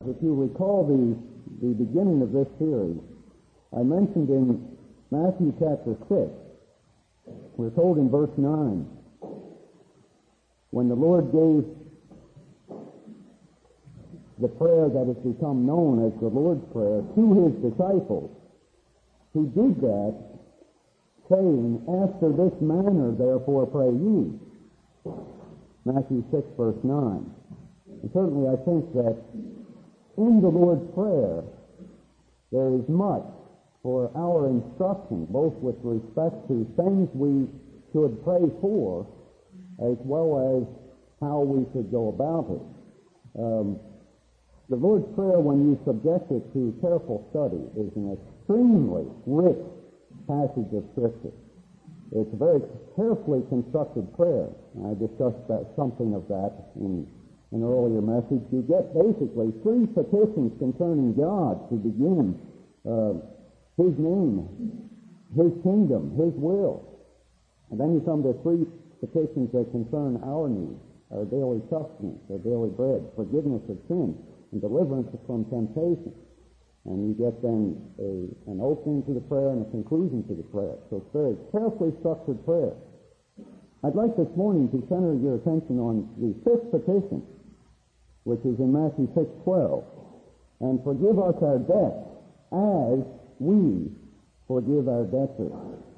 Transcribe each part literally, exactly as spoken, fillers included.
If you recall the, the beginning of this series, I mentioned in Matthew chapter six, we're told in verse nine, when the Lord gave the prayer that has become known as the Lord's Prayer to his disciples, he did that, saying, "After this manner, therefore, pray ye." Matthew six, verse nine. And certainly I think that in the Lord's Prayer, there is much for our instruction, both with respect to things we should pray for, as well as how we should go about it. Um, the Lord's Prayer, when you subject it to careful study, is an extremely rich passage of Scripture. It's a very carefully constructed prayer. I discussed that, something of that in an earlier message. You get basically three petitions concerning God to begin. Uh, His name, His kingdom, His will. And then you come to three petitions that concern our needs, our daily sustenance, our daily bread, forgiveness of sin, and deliverance from temptation. And you get then a, an opening to the prayer and a conclusion to the prayer. So it's a very carefully structured prayer. I'd like this morning to center your attention on the fifth petition, which is in Matthew six twelve. "And forgive us our debts as we forgive our debtors."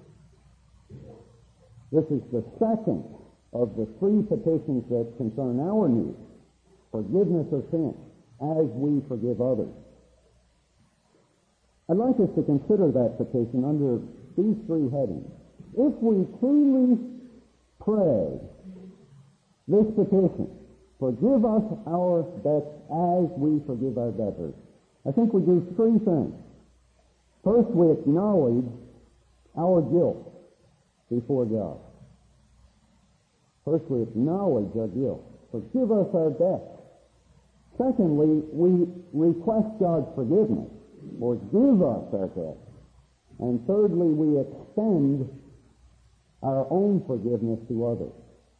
This is the second of the three petitions that concern our needs. Forgiveness of sin, as we forgive others. I'd like us to consider that petition under these three headings. If we truly pray this petition, "Forgive us our debts as we forgive our debtors," I think we do three things. First, we acknowledge our guilt before God. First, we acknowledge our guilt. Forgive us our debts. Secondly, we request God's forgiveness. Forgive us our debts. And thirdly, we extend our own forgiveness to others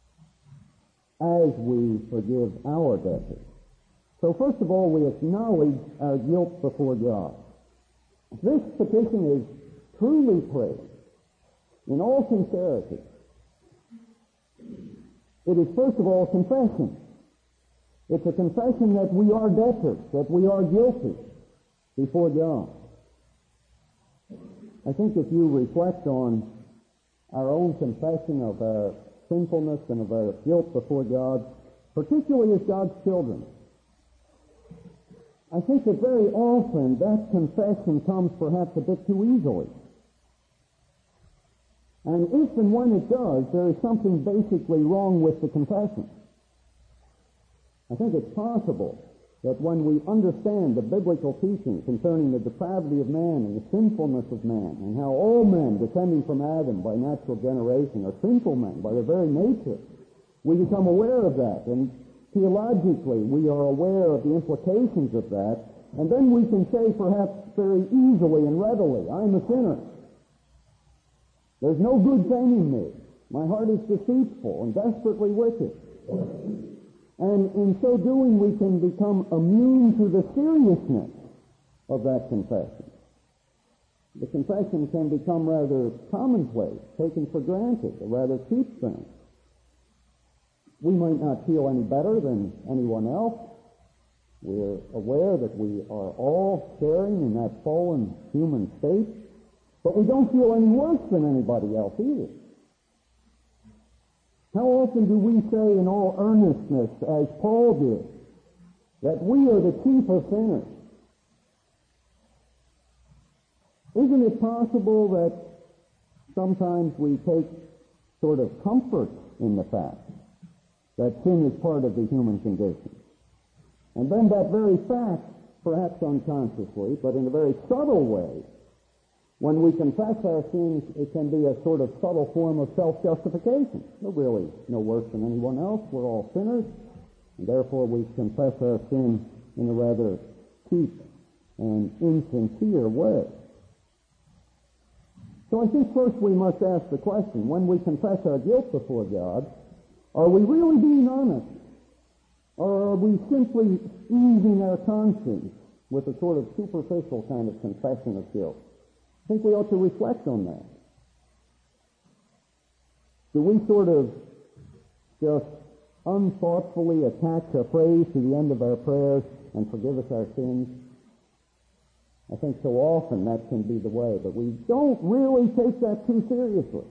as we forgive our debtors. So first of all, we acknowledge our guilt before God. This petition is truly prayed in all sincerity. It is first of all confession. It's a confession that we are debtors, that we are guilty before God. I think if you reflect on our own confession of our sinfulness and of our guilt before God, particularly as God's children, I think that very often that confession comes perhaps a bit too easily. And if and when it does, there is something basically wrong with the confession. I think it's possible that when we understand the biblical teaching concerning the depravity of man and the sinfulness of man, and how all men descending from Adam by natural generation are sinful men by their very nature, we become aware of that, and theologically we are aware of the implications of that, and then we can say perhaps very easily and readily, "I'm a sinner. There's no good thing in me. My heart is deceitful and desperately wicked." And in so doing, we can become immune to the seriousness of that confession. The confession can become rather commonplace, taken for granted, a rather cheap thing. We might not feel any better than anyone else. We're aware that we are all sharing in that fallen human state, but we don't feel any worse than anybody else either. How often do we say in all earnestness, as Paul did, that we are the chief of sinners? Isn't it possible that sometimes we take sort of comfort in the fact that sin is part of the human condition? And then that very fact, perhaps unconsciously, but in a very subtle way, when we confess our sins, it can be a sort of subtle form of self-justification. We're really no worse than anyone else. We're all sinners, and therefore we confess our sin in a rather cheap and insincere way. So I think first we must ask the question, when we confess our guilt before God, are we really being honest? Or are we simply easing our conscience with a sort of superficial kind of confession of guilt? I think we ought to reflect on that. Do we sort of just unthoughtfully attach a phrase to the end of our prayers and forgive us our sins? I think so often that can be the way, but we don't really take that too seriously.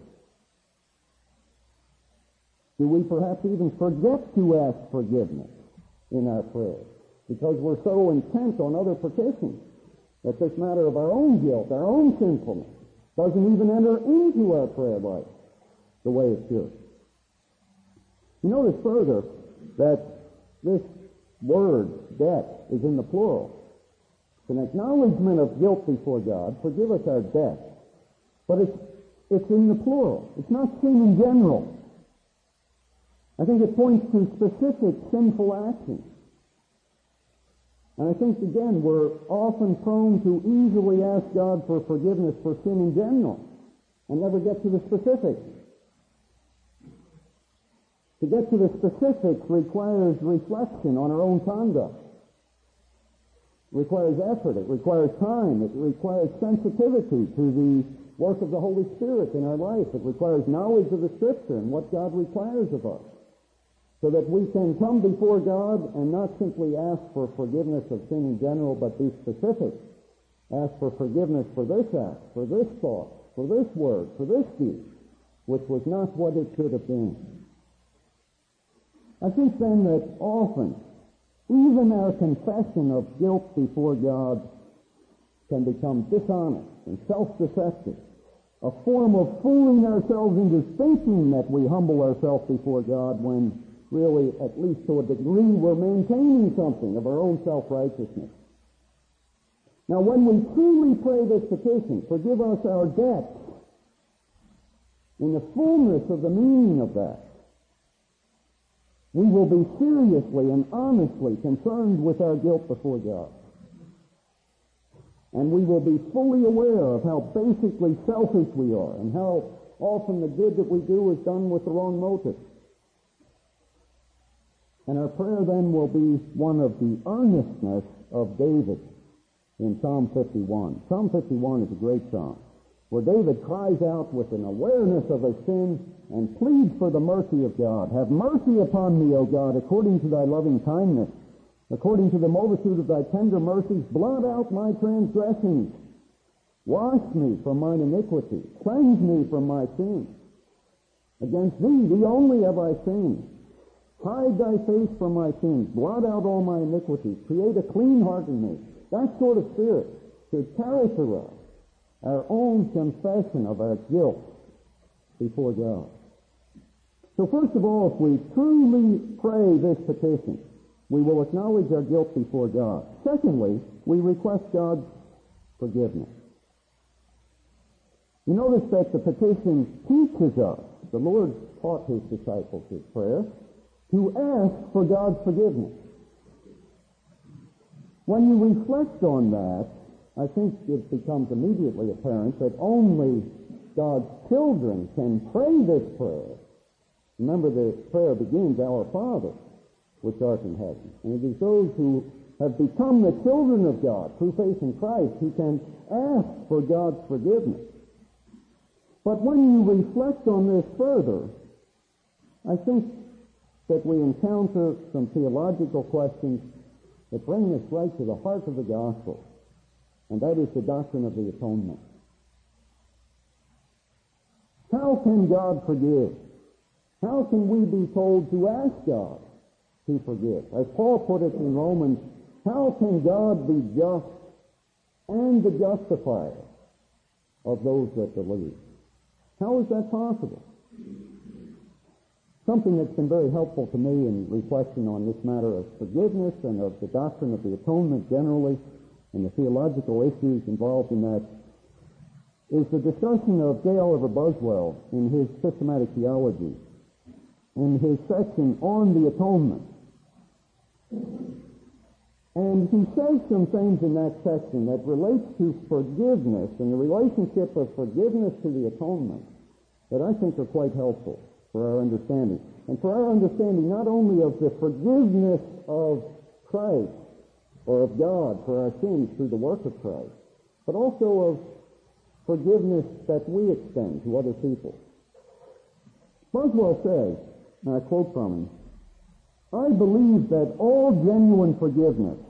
Do we perhaps even forget to ask forgiveness in our prayers because we're so intent on other petitions that this matter of our own guilt, our own sinfulness, doesn't even enter into our prayer life the way it should? You notice further that this word, debt, is in the plural. It's an acknowledgement of guilt before God. Forgive us our debt. But it's, it's in the plural. It's not sin in general. I think it points to specific sinful actions. And I think, again, we're often prone to easily ask God for forgiveness for sin in general and never get to the specifics. To get to the specifics requires reflection on our own conduct. It requires effort. It requires time. It requires sensitivity to the work of the Holy Spirit in our life. It requires knowledge of the Scripture and what God requires of us, so that we can come before God and not simply ask for forgiveness of sin in general, but be specific. Ask for forgiveness for this act, for this thought, for this word, for this deed, which was not what it should have been. I think then that often, even our confession of guilt before God can become dishonest and self-deceptive, a form of fooling ourselves into thinking that we humble ourselves before God when really, at least to a degree, we're maintaining something of our own self-righteousness. Now, when we truly pray this petition, forgive us our debts, in the fullness of the meaning of that, we will be seriously and honestly concerned with our guilt before God. And we will be fully aware of how basically selfish we are and how often the good that we do is done with the wrong motive. And our prayer then will be one of the earnestness of David in Psalm fifty-one. Psalm fifty-one is a great psalm, where David cries out with an awareness of his sin and pleads for the mercy of God. Have mercy upon me, O God, according to thy loving kindness. According to the multitude of thy tender mercies, blot out my transgressions. Wash me from mine iniquity. Cleanse me from my sin. Against thee, thee only have I sinned. Hide thy face from my sins. Blot out all my iniquities. Create a clean heart in me. That sort of spirit should characterize our own confession of our guilt before God. So first of all, if we truly pray this petition, we will acknowledge our guilt before God. Secondly, we request God's forgiveness. You notice that the petition teaches us, the Lord taught his disciples his prayer, to ask for God's forgiveness. When you reflect on that, I think it becomes immediately apparent that only God's children can pray this prayer. Remember, the prayer begins, Our Father, which art in heaven. And it is those who have become the children of God through faith in Christ who can ask for God's forgiveness. But when you reflect on this further, I think that we encounter some theological questions that bring us right to the heart of the gospel, and that is the doctrine of the atonement. How can God forgive? How can we be told to ask God to forgive? As Paul put it in Romans, how can God be just and the justifier of those that believe? How is that possible? Something that's been very helpful to me in reflection on this matter of forgiveness and of the doctrine of the atonement generally and the theological issues involved in that is the discussion of J. Oliver Buswell in his Systematic Theology, in his section on the atonement. And he says some things in that section that relates to forgiveness and the relationship of forgiveness to the atonement that I think are quite helpful for our understanding. and for our understanding not only of the forgiveness of Christ or of God for our sins through the work of Christ, but also of forgiveness that we extend to other people. Boswell says, and I quote from him, "I believe that all genuine forgiveness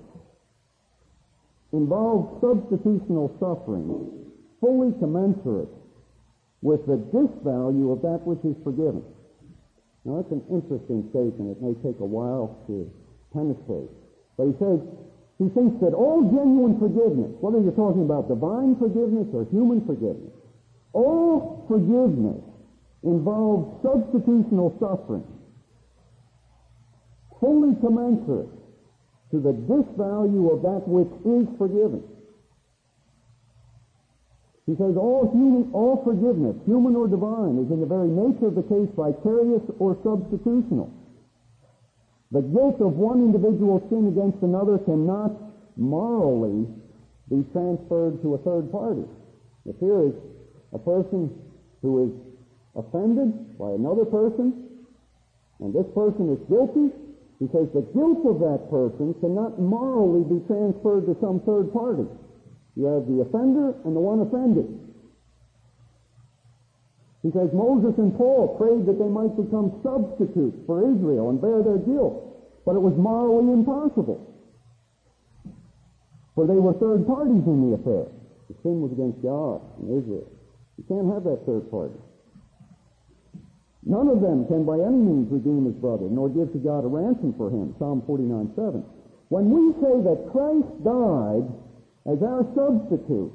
involves substitutional suffering fully commensurate with the disvalue of that which is forgiven." Now that's an interesting statement. It may take a while to penetrate. But he says, he thinks that all genuine forgiveness, whether you're talking about divine forgiveness or human forgiveness, all forgiveness involves substitutional suffering fully commensurate to the disvalue of that which is forgiven. He says all human, all forgiveness, human or divine, is in the very nature of the case vicarious or substitutional. The guilt of one individual's sin against another cannot morally be transferred to a third party. If here is a person who is offended by another person, and this person is guilty, he says the guilt of that person cannot morally be transferred to some third party. You have the offender and the one offended. He says Moses and Paul prayed that they might become substitutes for Israel and bear their guilt, but it was morally impossible, for they were third parties in the affair. The sin was against God and Israel. You can't have that third party. None of them can by any means redeem his brother, nor give to God a ransom for him. Psalm forty-nine seven. When we say that Christ died as our substitute,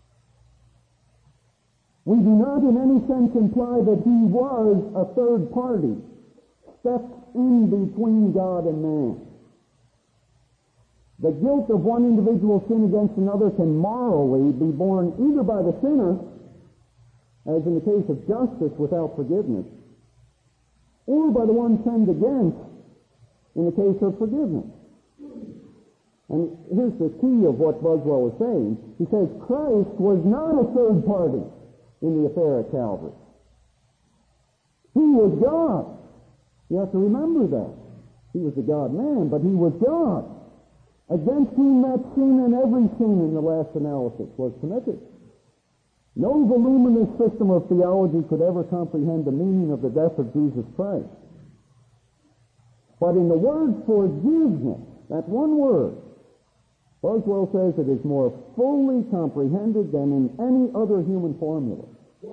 we do not in any sense imply that he was a third party, stepped in between God and man. The guilt of one individual's sin against another can morally be borne either by the sinner, as in the case of justice without forgiveness, or by the one sinned against in the case of forgiveness. And here's the key of what Boswell is saying. He says Christ was not a third party in the affair at Calvary. He was God. You have to remember that. He was the God-man, but he was God, against whom that sin and every sin in the last analysis was committed. No voluminous system of theology could ever comprehend the meaning of the death of Jesus Christ. But in the word forgiveness, that one word, Boswell says it is more fully comprehended than in any other human formula.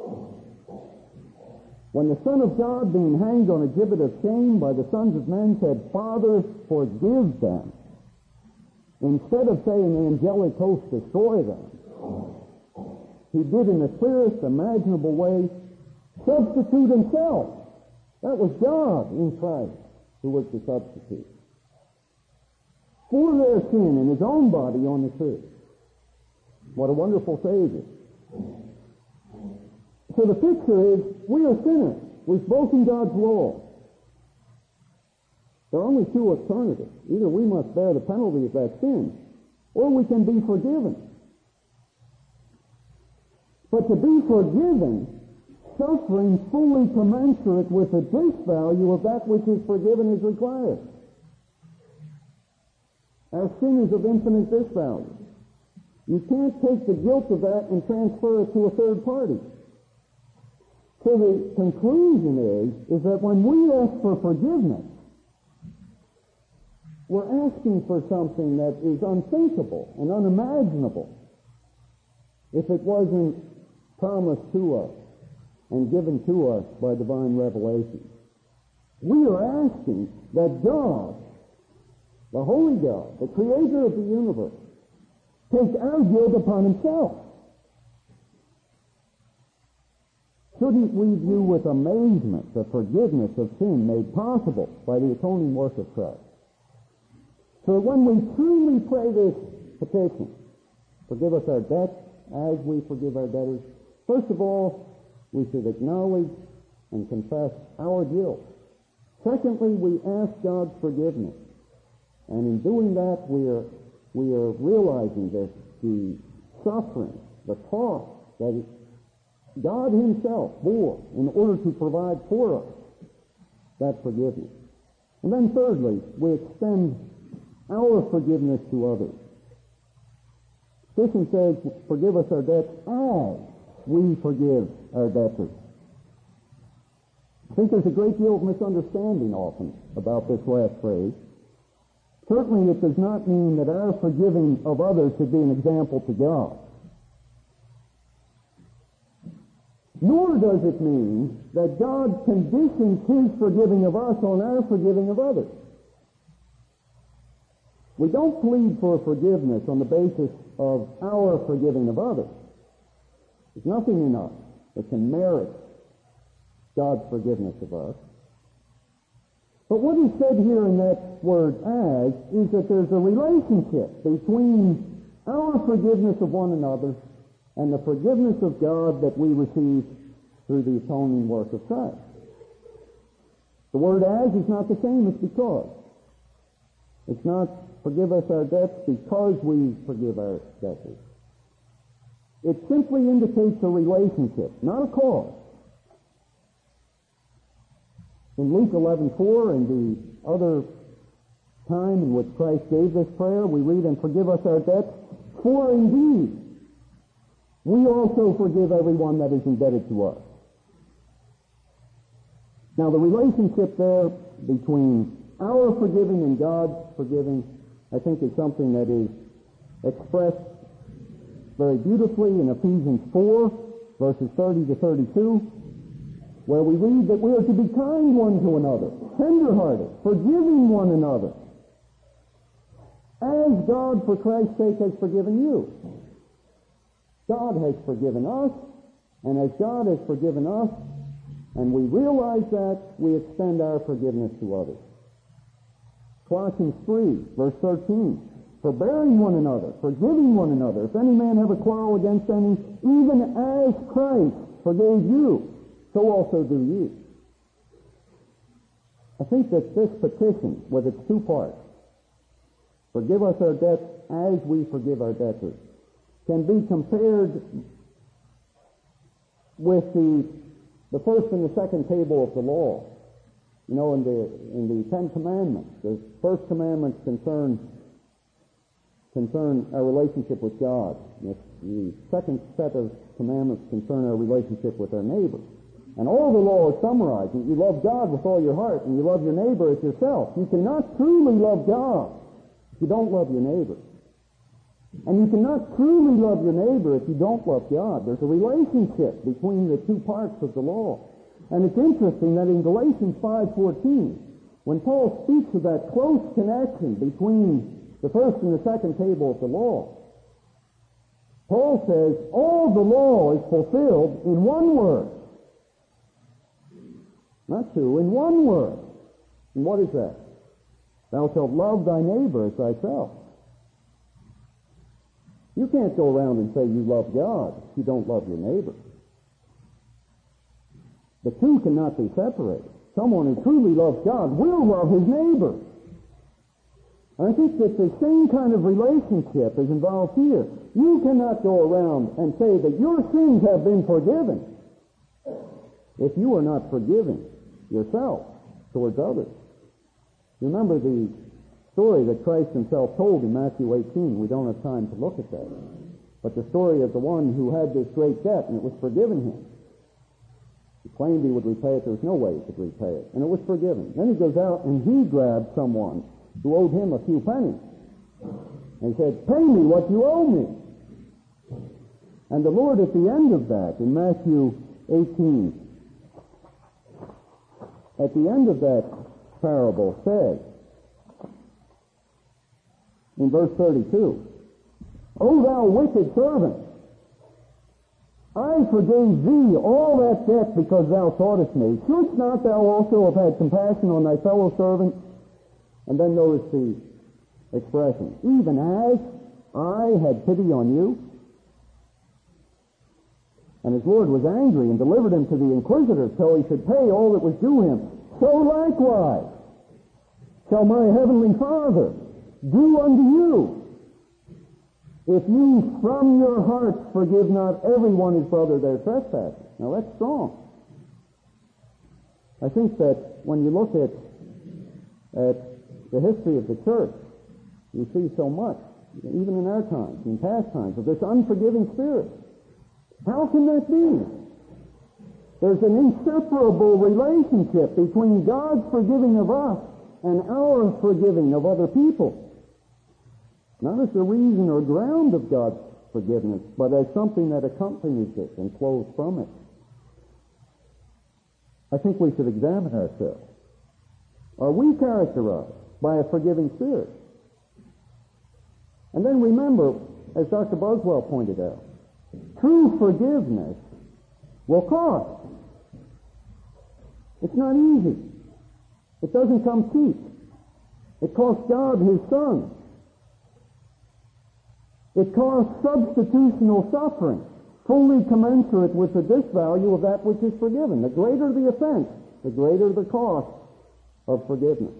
When the Son of God, being hanged on a gibbet of shame by the sons of men, said, "Father, forgive them," instead of saying the angelic host destroy them, he did in the clearest imaginable way substitute himself. That was God in Christ who was the substitute for their sin in his own body on the tree. What a wonderful Savior. So the picture is, we are sinners. We've broken God's law. There are only two alternatives. Either we must bear the penalty of that sin, or we can be forgiven. But to be forgiven, suffering fully commensurate with the disvalue of that which is forgiven is required. Our sin is of infinite disvalue. You can't take the guilt of that and transfer it to a third party. So the conclusion is, is that when we ask for forgiveness, we're asking for something that is unthinkable and unimaginable if it wasn't promised to us and given to us by divine revelation. We are asking that God, the Holy God, the Creator of the universe, take our guilt upon himself. Shouldn't we view with amazement the forgiveness of sin made possible by the atoning work of Christ? So when we truly pray this petition, forgive us our debts as we forgive our debtors, first of all, we should acknowledge and confess our guilt. Secondly, we ask God's forgiveness. And in doing that, we are, we are realizing that the suffering, the cost that God himself bore in order to provide for us that forgiveness. And then thirdly, we extend our forgiveness to others. Christian says, forgive us our debts as we forgive our debtors. I think there's a great deal of misunderstanding often about this last phrase. Certainly it does not mean that our forgiving of others should be an example to God. Nor does it mean that God conditions His forgiving of us on our forgiving of others. We don't plead for forgiveness on the basis of our forgiving of others. There's nothing in us that can merit God's forgiveness of us. But what is said here in that word as is that there's a relationship between our forgiveness of one another and the forgiveness of God that we receive through the atoning work of Christ. The word as is not the same as because. It's not forgive us our debts because we forgive our debtors. It simply indicates a relationship, not a cause. In Luke eleven four and the other time in which Christ gave this prayer, we read, and forgive us our debts, for indeed we also forgive everyone that is indebted to us. Now the relationship there between our forgiving and God's forgiving, I think, is something that is expressed very beautifully in Ephesians four, verses thirty to thirty-two, where we read that we are to be kind one to another, tender-hearted, forgiving one another, as God, for Christ's sake, has forgiven you. God has forgiven us, and as God has forgiven us, and we realize that, we extend our forgiveness to others. Colossians three, verse thirteen, forbearing one another, forgiving one another, if any man have a quarrel against any, even as Christ forgave you, so also do ye. I think that this petition, with its two parts, forgive us our debts as we forgive our debtors, can be compared with the, the first and the second table of the law. You know, in the in the Ten Commandments, the first commandments concern concern our relationship with God. The, the second set of commandments concern our relationship with our neighbor. And all the law is summarized. You love God with all your heart, and you love your neighbor as yourself. You cannot truly love God if you don't love your neighbor. And you cannot truly love your neighbor if you don't love God. There's a relationship between the two parts of the law. And it's interesting that in Galatians five fourteen, when Paul speaks of that close connection between the first and the second table of the law, Paul says all the law is fulfilled in one word. Not two, in one word. And what is that? Thou shalt love thy neighbor as thyself. You can't go around and say you love God if you don't love your neighbor. The two cannot be separated. Someone who truly loves God will love his neighbor. And I think that the same kind of relationship is involved here. You cannot go around and say that your sins have been forgiven if you are not forgiving yourself towards others. You remember the story that Christ himself told in Matthew eighteen. We don't have time to look at that. But the story of the one who had this great debt and it was forgiven him. He claimed he would repay it. There was no way he could repay it. And it was forgiven. Then he goes out and he grabbed someone who owed him a few pennies. And he said, pay me what you owe me. And the Lord at the end of that, in Matthew eighteen, at the end of that parable says, in verse thirty-two, O thou wicked servant, I forgave thee all that debt because thou soughtest me. Shouldst not thou also have had compassion on thy fellow servant? And then notice the expression, even as I had pity on you. And his Lord was angry and delivered him to the inquisitor till he should pay all that was due him. So likewise shall my heavenly Father do unto you, if you from your hearts forgive not every one his brother their trespasses. Now that's strong. I think that when you look at, at the history of the church, you see so much, even in our times, in past times, of this unforgiving spirit. How can that be? There's an inseparable relationship between God's forgiving of us and our forgiving of other people. Not as the reason or ground of God's forgiveness, but as something that accompanies it and flows from it. I think we should examine ourselves. Are we characterized by a forgiving spirit? And then remember, as Doctor Boswell pointed out, true forgiveness will cost. It's not easy. It doesn't come cheap. It costs God His Son. It costs substitutional suffering, fully commensurate with the disvalue of that which is forgiven. The greater the offense, the greater the cost of forgiveness.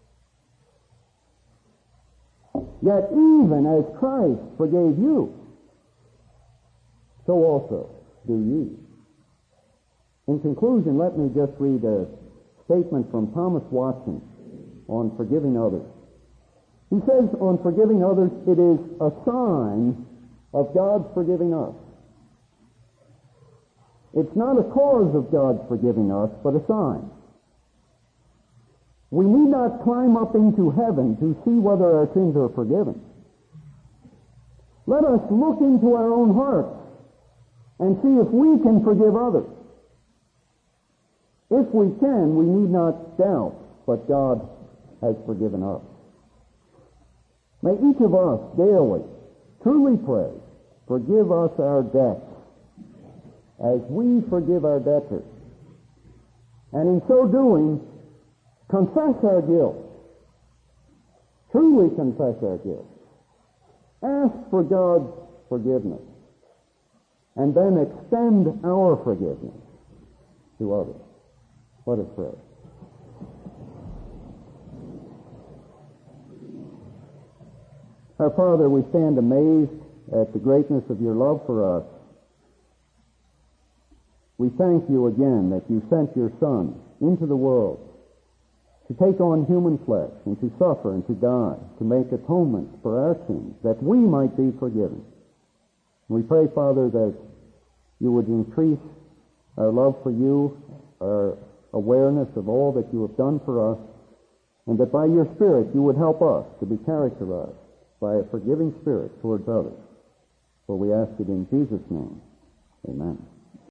Yet even as Christ forgave you, so also do ye. In conclusion, let me just read a statement from Thomas Watson on forgiving others. He says on forgiving others, it is a sign of God's forgiving us. It's not a cause of God's forgiving us, but a sign. We need not climb up into heaven to see whether our sins are forgiven. Let us look into our own hearts and see if we can forgive others. If we can, we need not doubt, but God has forgiven us. May each of us daily truly pray, forgive us our debts as we forgive our debtors. And in so doing, confess our guilt. Truly confess our guilt. Ask for God's forgiveness. And then extend our forgiveness to others. Let us pray. Our Father, we stand amazed at the greatness of your love for us. We thank you again that you sent your Son into the world to take on human flesh and to suffer and to die, to make atonement for our sins, that we might be forgiven. We pray, Father, that you would increase our love for you, our awareness of all that you have done for us, and that by your Spirit you would help us to be characterized by a forgiving spirit towards others. For we ask it in Jesus' name. Amen.